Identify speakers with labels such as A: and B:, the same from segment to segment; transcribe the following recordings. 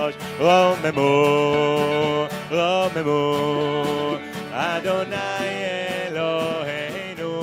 A: רוממו, רוממו, אדוני אלוהינו,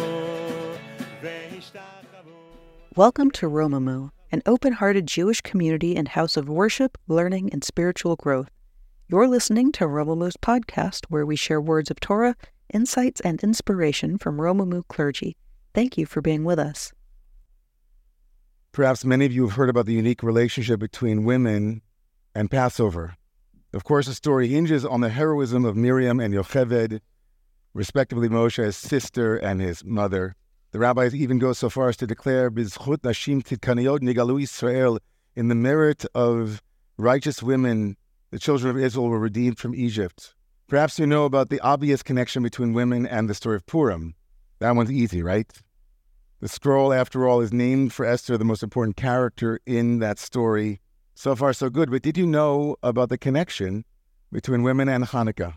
A: והשתחוו.
B: Welcome to Romamu, an open-hearted Jewish community and house of worship, learning, and spiritual growth. You're listening to Romamu's podcast, where we share words of Torah, insights, and inspiration from Romamu clergy. Thank you for being with us.
C: Perhaps many of you have heard about the unique relationship between women and Passover. Of course, the story hinges on the heroism of Miriam and Yocheved, respectively Moshe's sister and his mother. The rabbis even go so far as to declare Bizchut Nashim Tidkaniyot Nigalu Yisrael, in the merit of righteous women, the children of Israel were redeemed from Egypt. Perhaps you know about the obvious connection between women and the story of Purim. That one's easy, right? The scroll, after all, is named for Esther, the most important character in that story. So far, so good. But did you know about the connection between women and Hanukkah?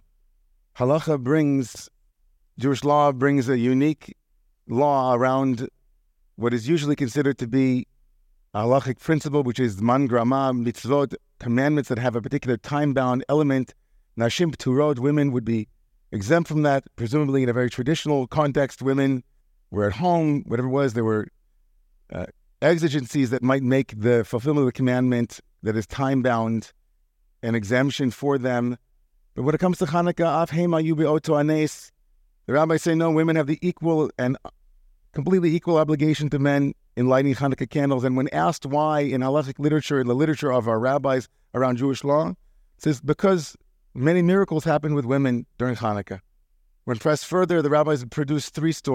C: Jewish law brings a unique law around what is usually considered to be a halachic principle, which is man grama, mitzvot, commandments that have a particular time-bound element. Nashim p'turot, women would be exempt from that. Presumably in a very traditional context, women were at home, whatever it was, there were exigencies that might make the fulfillment of the commandment that is time-bound an exemption for them. But when it comes to Hanukkah, af hema yubi oto anes, the rabbis say no, women have the equal and completely equal obligation to men in lighting Hanukkah candles. And when asked why in halachic literature, in the literature of our rabbis around Jewish law, it says because many miracles happen with women during Hanukkah. When pressed further, the rabbis produced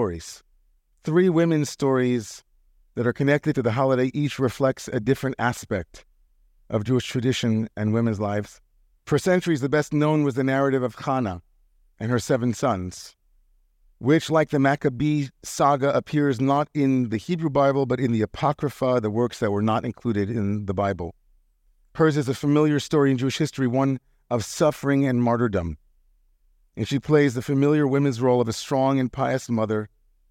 C: three women's stories that are connected to the holiday. Each reflects a different aspect of Jewish tradition and women's lives. For centuries, the best known was the narrative of Hannah and her 7 sons, which, like the Maccabee saga, appears not in the Hebrew Bible, but in the Apocrypha, the works that were not included in the Bible. Hers is a familiar story in Jewish history, one of suffering and martyrdom. And she plays the familiar women's role of a strong and pious mother.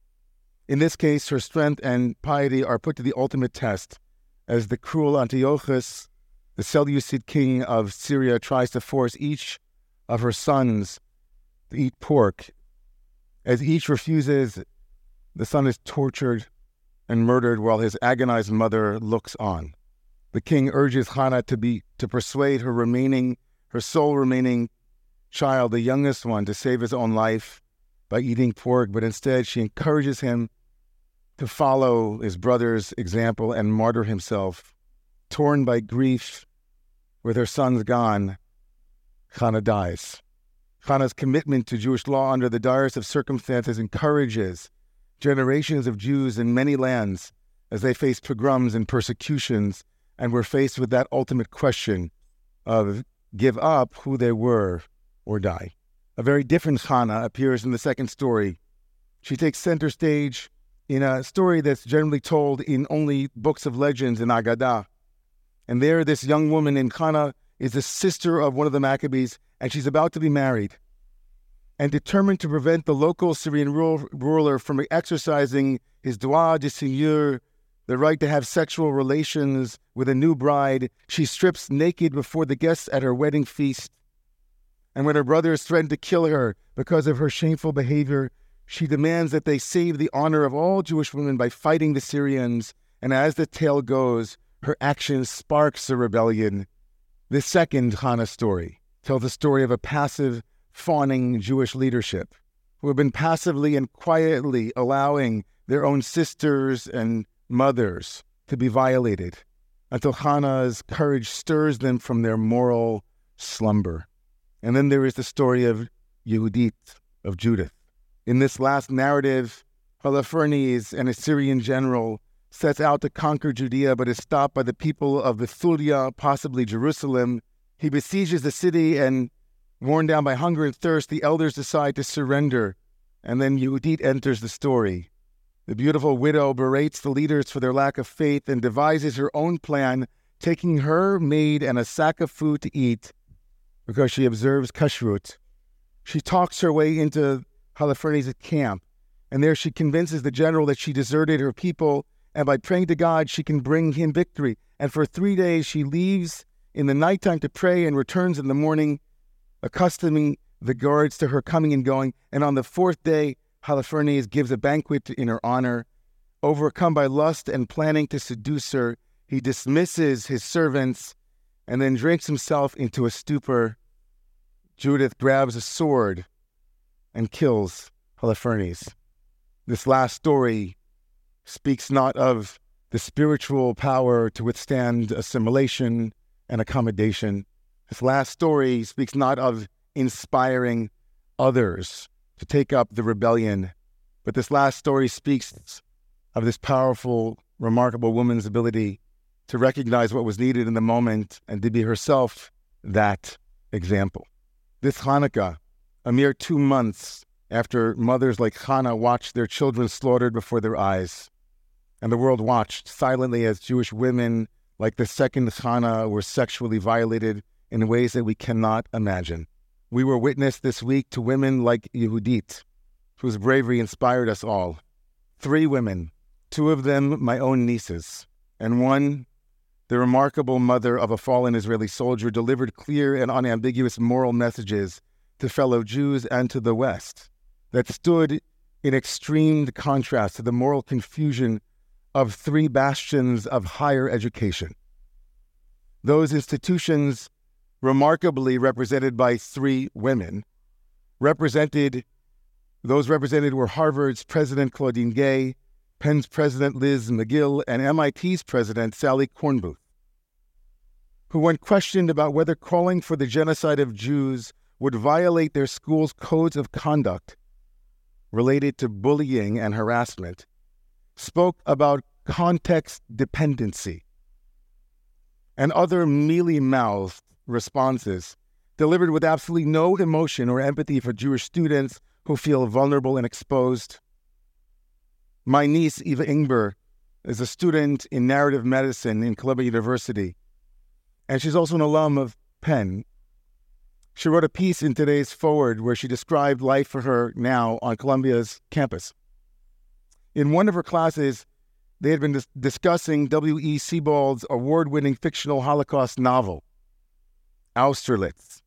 C: In this case, her strength and piety are put to the ultimate test as the cruel Antiochus, the Seleucid king of Syria, tries to force each of her sons to eat pork. As each refuses, the son is tortured and murdered while his agonized mother looks on. The king urges Hannah to persuade her sole remaining child, the youngest one, to save his own life by eating pork, but instead she encourages him to follow his brother's example and martyr himself. Torn by grief, with her sons gone, Hannah dies. Hannah's commitment to Jewish law under the direst of circumstances encourages generations of Jews in many lands as they face pogroms and persecutions and were faced with that ultimate question of give up who they were or die. A very different Hannah appears in the second story. She takes center stage in a story that's generally told in only books of legends in Agadah. And there, this young woman in Hannah is the sister of one of the Maccabees, and she's about to be married. And determined to prevent the local Syrian ruler from exercising his droit de seigneur, the right to have sexual relations with a new bride, she strips naked before the guests at her wedding feast. And when her brothers threaten to kill her because of her shameful behavior, she demands that they save the honor of all Jewish women by fighting the Syrians. And as the tale goes, her action sparks a rebellion. This second Hannah story tells the story of a passive, fawning Jewish leadership who have been passively and quietly allowing their own sisters and mothers to be violated until Hannah's courage stirs them from their moral slumber. And then there is the story of Yehudit, of Judith. In this last narrative, Holofernes, an Assyrian general, sets out to conquer Judea, but is stopped by the people of Bethulia, possibly Jerusalem. He besieges the city, and worn down by hunger and thirst, the elders decide to surrender. And then Yehudit enters the story. The beautiful widow berates the leaders for their lack of faith and devises her own plan, taking her maid and a sack of food to eat because she observes kashrut. She talks her way into Holofernes' camp, and there she convinces the general that she deserted her people, and by praying to God, she can bring him victory. And for 3 days, she leaves in the nighttime to pray and returns in the morning, accustoming the guards to her coming and going. And on the fourth day, Holofernes gives a banquet in her honor. Overcome by lust and planning to seduce her, he dismisses his servants and then drinks himself into a stupor. Judith grabs a sword and kills Holofernes. This last story speaks not of the spiritual power to withstand assimilation and accommodation. This last story speaks not of inspiring others to take up the rebellion, but this last story speaks of this powerful, remarkable woman's ability to recognize what was needed in the moment and to be herself that example. This Hanukkah, a mere 2 months after mothers like Hannah watched their children slaughtered before their eyes, and the world watched silently as Jewish women, like the second Hannah, were sexually violated in ways that we cannot imagine. We were witness this week to women like Yehudit, whose bravery inspired us all. 3 women, 2 of them my own nieces, and one, the remarkable mother of a fallen Israeli soldier, delivered clear and unambiguous moral messages to fellow Jews and to the West that stood in extreme contrast to the moral confusion of 3 bastions of higher education. Those institutions, remarkably represented by 3 women, those represented were Harvard's President Claudine Gay, Penn's President Liz McGill, and MIT's President Sally Kornbluth, who, when questioned about whether calling for the genocide of Jews would violate their school's codes of conduct related to bullying and harassment, spoke about context dependency and other mealy-mouthed responses delivered with absolutely no emotion or empathy for Jewish students who feel vulnerable and exposed. My niece, Eva Ingber, is a student in narrative medicine in Columbia University, and she's also an alum of Penn. She wrote a piece in today's Forward where she described life for her now on Columbia's campus. In one of her classes, they had been discussing W.E. Sebald's award-winning fictional Holocaust novel, Austerlitz.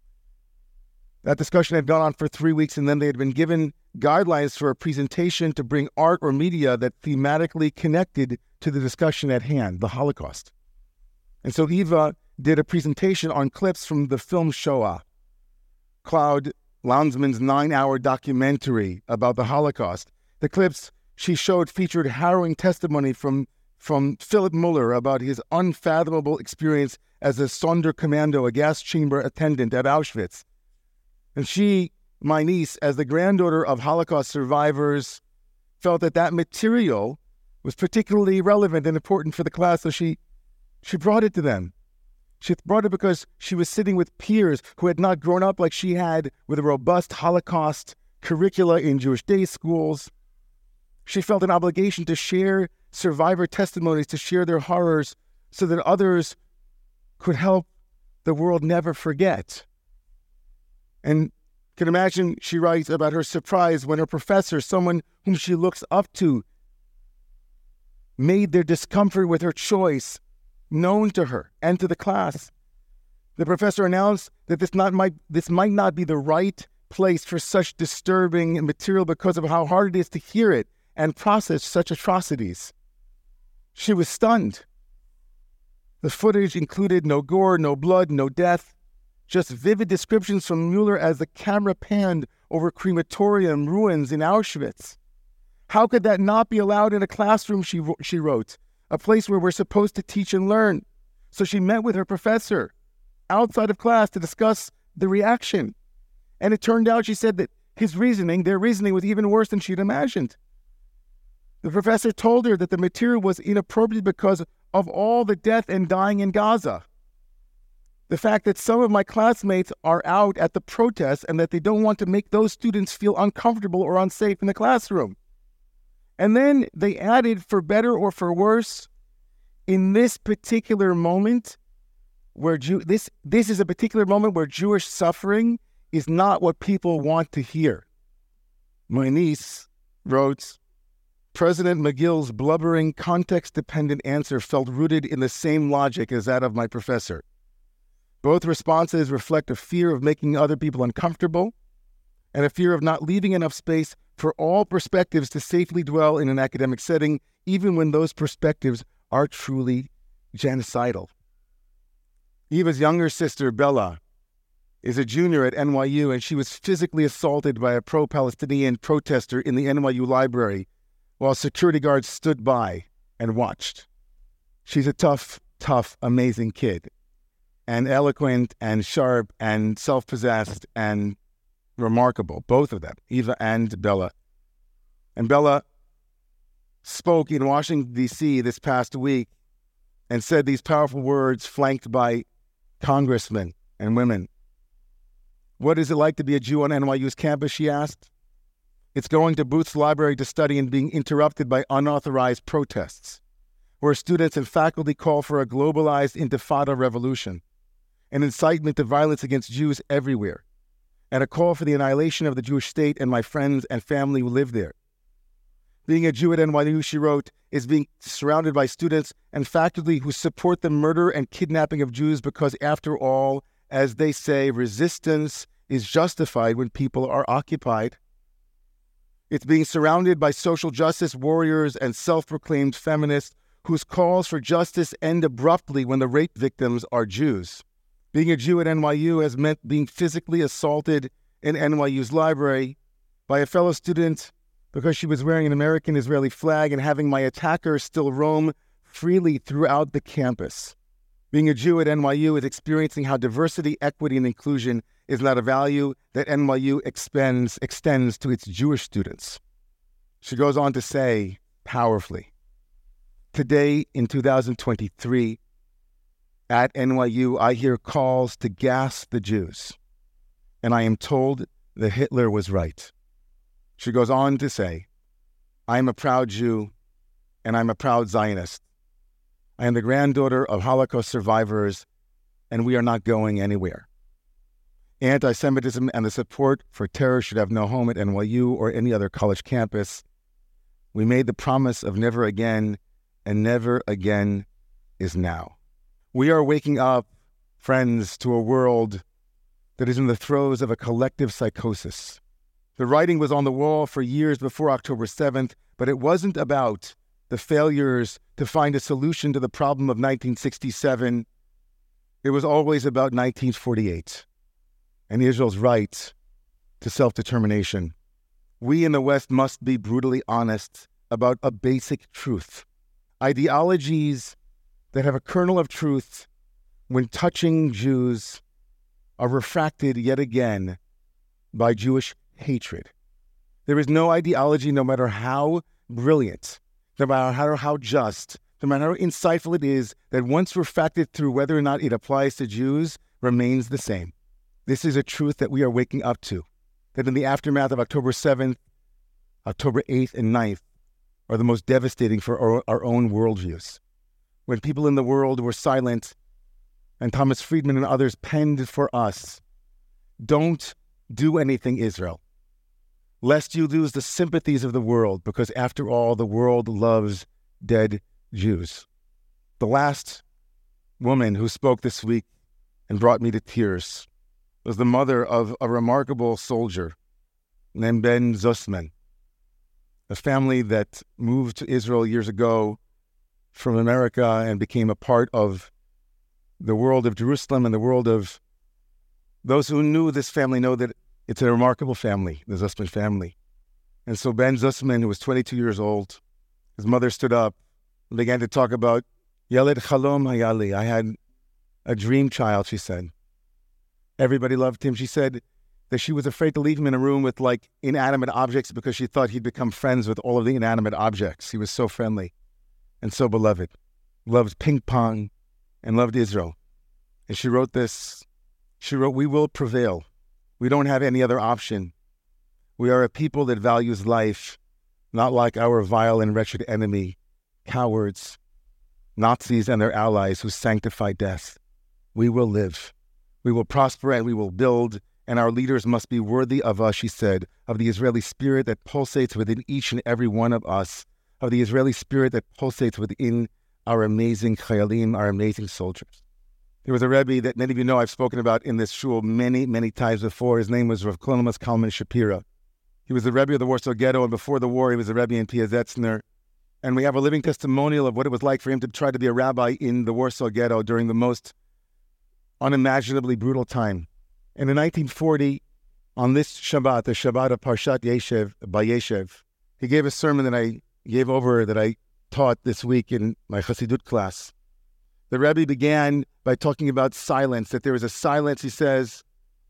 C: That discussion had gone on for 3 weeks, and then they had been given guidelines for a presentation to bring art or media that thematically connected to the discussion at hand, the Holocaust. And so Eva did a presentation on clips from the film Shoah, Claude Lanzmann's 9-hour documentary about the Holocaust. The clips she showed featured harrowing testimony from Philip Muller about his unfathomable experience as a Sonderkommando, a gas chamber attendant at Auschwitz. And she, my niece, as the granddaughter of Holocaust survivors, felt that material was particularly relevant and important for the class, so she brought it to them. She brought it because she was sitting with peers who had not grown up like she had with a robust Holocaust curricula in Jewish day schools. She felt an obligation to share survivor testimonies, to share their horrors, so that others could help the world never forget. And can imagine, she writes about her surprise when her professor, someone whom she looks up to, made their discomfort with her choice known to her and to the class. The professor announced that this might not be the right place for such disturbing material because of how hard it is to hear it and process such atrocities. She was stunned. The footage included no gore, no blood, no death, just vivid descriptions from Mueller as the camera panned over crematorium ruins in Auschwitz. How could that not be allowed in a classroom, she wrote, a place where we're supposed to teach and learn? So she met with her professor outside of class to discuss the reaction. And it turned out, she said, that their reasoning was even worse than she'd imagined. The professor told her that the material was inappropriate because of all the death and dying in Gaza. The fact that some of my classmates are out at the protests and that they don't want to make those students feel uncomfortable or unsafe in the classroom. And then they added, for better or for worse, in this particular moment, where this is a particular moment where Jewish suffering is not what people want to hear. My niece wrote, President McGill's blubbering, context-dependent answer felt rooted in the same logic as that of my professor. Both responses reflect a fear of making other people uncomfortable and a fear of not leaving enough space for all perspectives to safely dwell in an academic setting, even when those perspectives are truly genocidal. Eva's younger sister, Bella, is a junior at NYU, and she was physically assaulted by a pro-Palestinian protester in the NYU library while security guards stood by and watched. She's a tough, amazing kid, and eloquent and sharp and self-possessed and remarkable, both of them, Eva and Bella. And Bella spoke in Washington, D.C. this past week and said these powerful words flanked by congressmen and women. What is it like to be a Jew on NYU's campus, she asked. It's going to Booth's library to study and being interrupted by unauthorized protests, where students and faculty call for a globalized intifada revolution, an incitement to violence against Jews everywhere, and a call for the annihilation of the Jewish state and my friends and family who live there. Being a Jew at NYU, she wrote, is being surrounded by students and faculty who support the murder and kidnapping of Jews because, after all, as they say, resistance is justified when people are occupied. It's being surrounded by social justice warriors and self-proclaimed feminists whose calls for justice end abruptly when the rape victims are Jews. Being a Jew at NYU has meant being physically assaulted in NYU's library by a fellow student because she was wearing an American-Israeli flag and having my attacker still roam freely throughout the campus. Being a Jew at NYU is experiencing how diversity, equity, and inclusion is not a value that NYU extends to its Jewish students. She goes on to say, powerfully, today in 2023, at NYU, I hear calls to gas the Jews, and I am told that Hitler was right. She goes on to say, I am a proud Jew, and I'm a proud Zionist. I am the granddaughter of Holocaust survivors, and we are not going anywhere. Anti-Semitism and the support for terror should have no home at NYU or any other college campus. We made the promise of never again, and never again is now. We are waking up, friends, to a world that is in the throes of a collective psychosis. The writing was on the wall for years before October 7th, but it wasn't about the failures to find a solution to the problem of 1967. It was always about 1948 and Israel's right to self-determination. We in the West must be brutally honest about a basic truth. Ideologies that have a kernel of truth when touching Jews are refracted yet again by Jewish hatred. There is no ideology, no matter how brilliant, no matter how just, no matter how insightful it is, that once refracted through whether or not it applies to Jews, remains the same. This is a truth that we are waking up to, that in the aftermath of October 7th, October 8th, and 9th are the most devastating for our own worldviews. When people in the world were silent, and Thomas Friedman and others penned for us, don't do anything, Israel, lest you lose the sympathies of the world, because after all, the world loves dead Jews. The last woman who spoke this week and brought me to tears was the mother of a remarkable soldier named Ben Zussman, a family that moved to Israel years ago from America and became a part of the world of Jerusalem and the world of those who knew this family know that it's a remarkable family, the Zussman family. And so Ben Zussman, who was 22 years old, his mother stood up and began to talk about, Yaled Chalom Hayali, I had a dream child, she said. Everybody loved him. She said that she was afraid to leave him in a room with like inanimate objects because she thought he'd become friends with all of the inanimate objects. He was so friendly and so beloved, loved ping pong and loved Israel. And she wrote this, she wrote, we will prevail. We don't have any other option. We are a people that values life, not like our vile and wretched enemy, cowards, Nazis and their allies who sanctify death. We will live. We will prosper and we will build, and our leaders must be worthy of us, she said, of the Israeli spirit that pulsates within each and every one of us, of the Israeli spirit that pulsates within our amazing chayalim, our amazing soldiers. He was a Rebbe that many of you know I've spoken about in this shul many, many times before. His name was Rav Klonomas Kalman Shapira. He was the Rebbe of the Warsaw Ghetto, and before the war, he was a Rebbe in Piazetzner. And we have a living testimonial of what it was like for him to try to be a rabbi in the Warsaw Ghetto during the most unimaginably brutal time. And in 1940, on this Shabbat, the Shabbat of Parshat Yeshev, Bayeshev, he gave a sermon that I taught this week in my Chassidut class. The Rebbe began by talking about silence, that there is a silence, he says,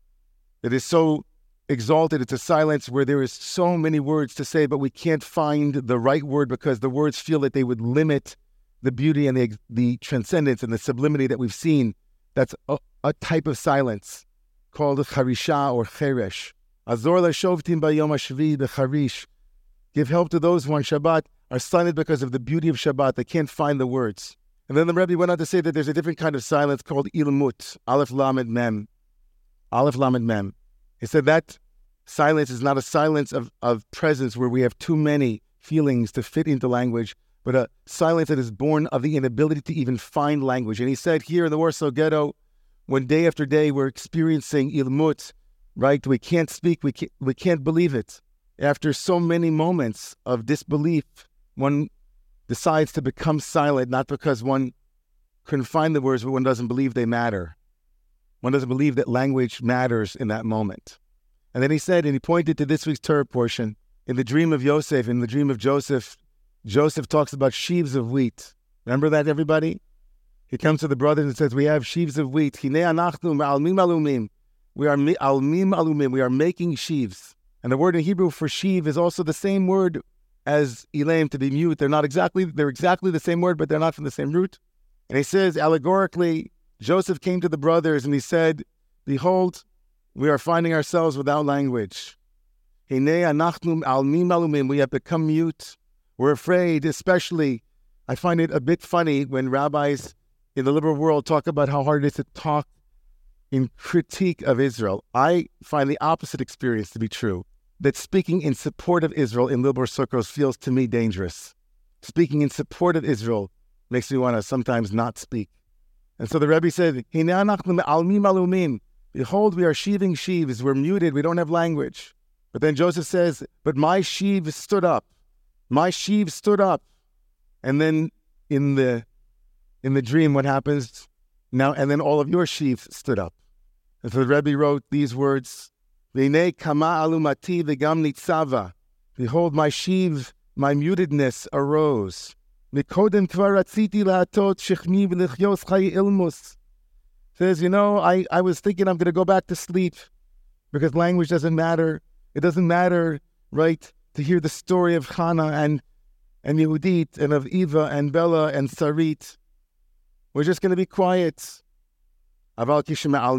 C: that is so exalted. It's a silence where there is so many words to say, but we can't find the right word because the words feel that they would limit the beauty and the transcendence and the sublimity that we've seen. That's a type of silence called charisha or cheresh. Azor lashovtim bayom hashvi b'charish. Give help to those who on Shabbat are silent because of the beauty of Shabbat. They can't find the words. And then the Rebbe went on to say that there's a different kind of silence called ilmut, Aleph Lamed Mem. Aleph Lamed Mem. He said that silence is not a silence of presence where we have too many feelings to fit into language, but a silence that is born of the inability to even find language. And he said here in the Warsaw Ghetto, when day after day we're experiencing ilmut, right? We can't speak, we can't believe it. After so many moments of disbelief, one decides to become silent, not because one couldn't find the words, but one doesn't believe they matter. One doesn't believe that language matters in that moment. And then he said, and he pointed to this week's Torah portion, in the dream of Yosef, in the dream of Joseph, Joseph talks about sheaves of wheat. Remember that, everybody? He comes to the brothers and says, we have sheaves of wheat. Hinei anachnu ma'almim alumim. We are almim alumim. We are making sheaves. And the word in Hebrew for sheave is also the same word as elaim, to be mute. They're exactly the same word, but they're not from the same root. And he says, allegorically, Joseph came to the brothers and he said, behold, we are finding ourselves without language. Hinei anachnu almim alumim. We have become mute. We're afraid, especially, I find it a bit funny when rabbis in the liberal world talk about how hard it is to talk in critique of Israel. I find the opposite experience to be true, that speaking in support of Israel in liberal circles feels to me dangerous. Speaking in support of Israel makes me want to sometimes not speak. And so the Rebbe said, behold, we are sheaving sheaves, we're muted, we don't have language. But then Joseph says, but my sheaves stood up. My sheaves stood up. And then in the dream, what happens? Now, and then all of your sheaves stood up. And so the Rebbe wrote these words, V'nei kama alumati v'gam nitzava. Behold, my sheaves, my mutedness arose. Mikodem kvar ratziti la'atot shechmi v'lichyos chai ilmus. Says, I was thinking I'm going to go back to sleep because language doesn't matter. It doesn't matter, right, to hear the story of Chana and Yehudit and of Eva and Bella and Sarit. We're just going to be quiet. But when I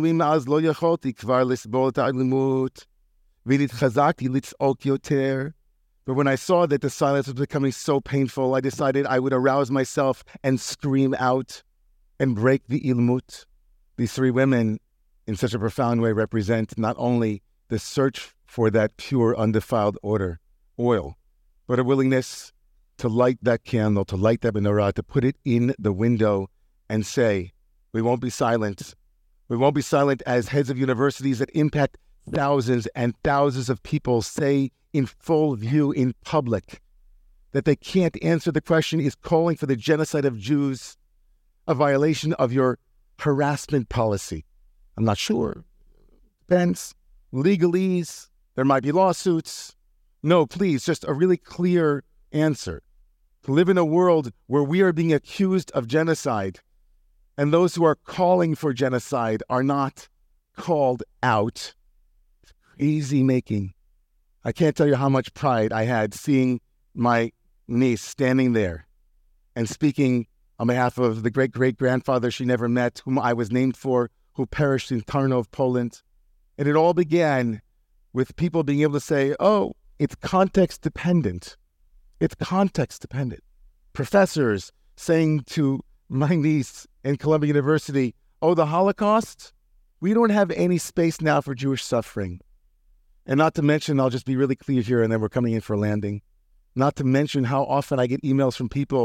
C: saw that the silence was becoming so painful, I decided I would arouse myself and scream out and break the ilmut. These three women, in such a profound way, represent not only the search for that pure, undefiled oil, but a willingness to light that candle, to light that menorah, to put it in the window and say, we won't be silent. We won't be silent as heads of universities that impact thousands and thousands of people say in full view in public that they can't answer the question, is calling for the genocide of Jews a violation of your harassment policy? I'm not sure. Depends. Legalese. There might be lawsuits. No, please, just a really clear answer. To live in a world where we are being accused of genocide and those who are calling for genocide are not called out. Crazy making. I can't tell you how much pride I had seeing my niece standing there and speaking on behalf of the great-great-grandfather she never met, whom I was named for, who perished in Tarnów, Poland. And it all began with people being able to say, oh, it's context dependent. It's context dependent. Professors saying to my niece in Columbia University, oh, the Holocaust? We don't have any space now for Jewish suffering. And not to mention, I'll just be really clear here and then we're coming in for a landing, not to mention how often I get emails from people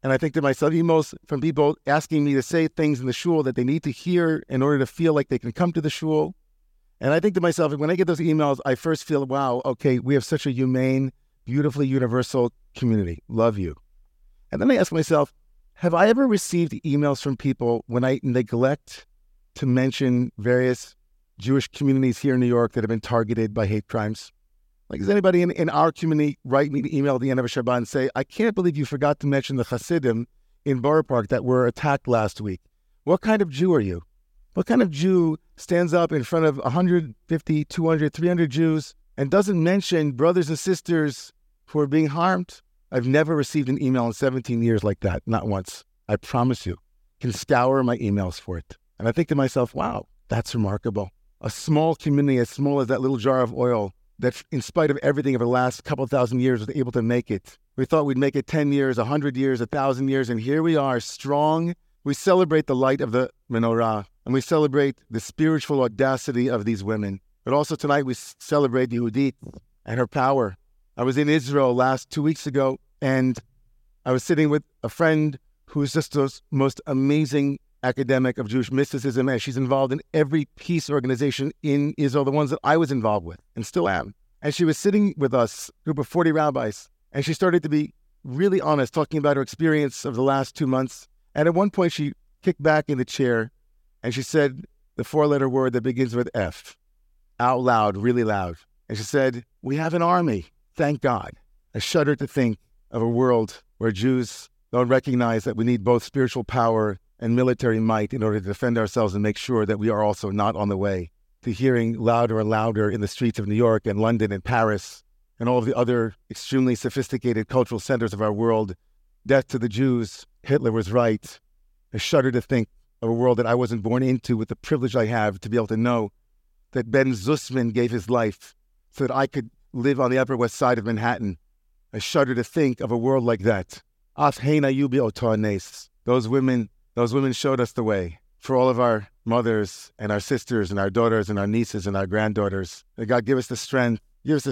C: And I think to myself, emails from people asking me to say things in the shul that they need to hear in order to feel like they can come to the shul. And I think to myself, when I get those emails, I first feel, wow, okay, we have such a humane, beautifully universal community. Love you. And then I ask myself, have I ever received emails from people when I neglect to mention various Jewish communities here in New York that have been targeted by hate crimes? Like, does anybody in our community write me an email at the end of a Shabbat and say, I can't believe you forgot to mention the Hasidim in Borough Park that were attacked last week? What kind of Jew are you? What kind of Jew stands up in front of 150, 200, 300 Jews and doesn't mention brothers and sisters who are being harmed? I've never received an email in 17 years like that, not once. I promise you. Can scour my emails for it. And I think to myself, wow, that's remarkable. A small community as small as that little jar of oil that, in spite of everything over the last couple thousand years, was able to make it. We thought we'd make it 10 years, 100 years, 1,000 years, and here we are, strong. We celebrate the light of the menorah, and we celebrate the spiritual audacity of these women. But also tonight we celebrate Yehudit and her power. I was in Israel 2 weeks ago, and I was sitting with a friend who is just the most amazing academic of Jewish mysticism, and she's involved in every peace organization in Israel, the ones that I was involved with and still am. And she was sitting with us, a group of 40 rabbis, and she started to be really honest, talking about her experience of the last 2 months. And at one point, she kicked back in the chair, and she said the 4-letter word that begins with F, out loud, really loud. And she said, we have an army, thank God. I shudder to think of a world where Jews don't recognize that we need both spiritual power and military might in order to defend ourselves and make sure that we are also not on the way to hearing louder and louder in the streets of New York and London and Paris and all of the other extremely sophisticated cultural centers of our world, death to the Jews, Hitler was right. I shudder to think of a world that I wasn't born into with the privilege I have to be able to know that Ben Zussman gave his life so that I could live on the Upper West Side of Manhattan. I shudder to think of a world like that. Af heina yubi otoanes. Those women showed us the way for all of our mothers and our sisters and our daughters and our nieces and our granddaughters. May God give us the strength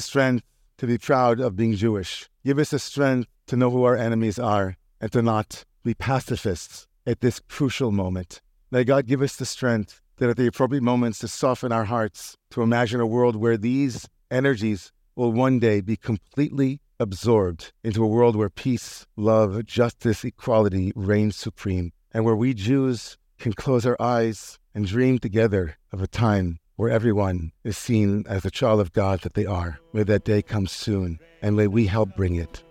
C: to be proud of being Jewish. Give us the strength to know who our enemies are and to not be pacifists at this crucial moment. May God give us the strength that at the appropriate moments to soften our hearts, to imagine a world where these energies will one day be completely absorbed into a world where peace, love, justice, equality reign supreme, and where we Jews can close our eyes and dream together of a time where everyone is seen as the child of God that they are. May that day come soon, and may we help bring it.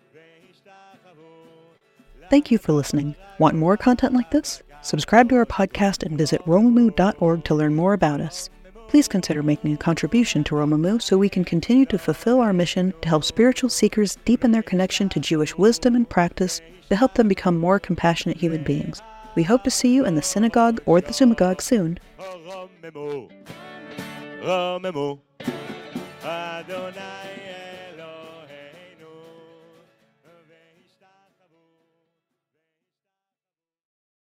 B: Thank you for listening. Want more content like this? Subscribe to our podcast and visit romamu.org to learn more about us. Please consider making a contribution to Romamu so we can continue to fulfill our mission to help spiritual seekers deepen their connection to Jewish wisdom and practice to help them become more compassionate human beings. We hope to see you in the synagogue or the Zumagogue soon.
A: Romemu, Adonai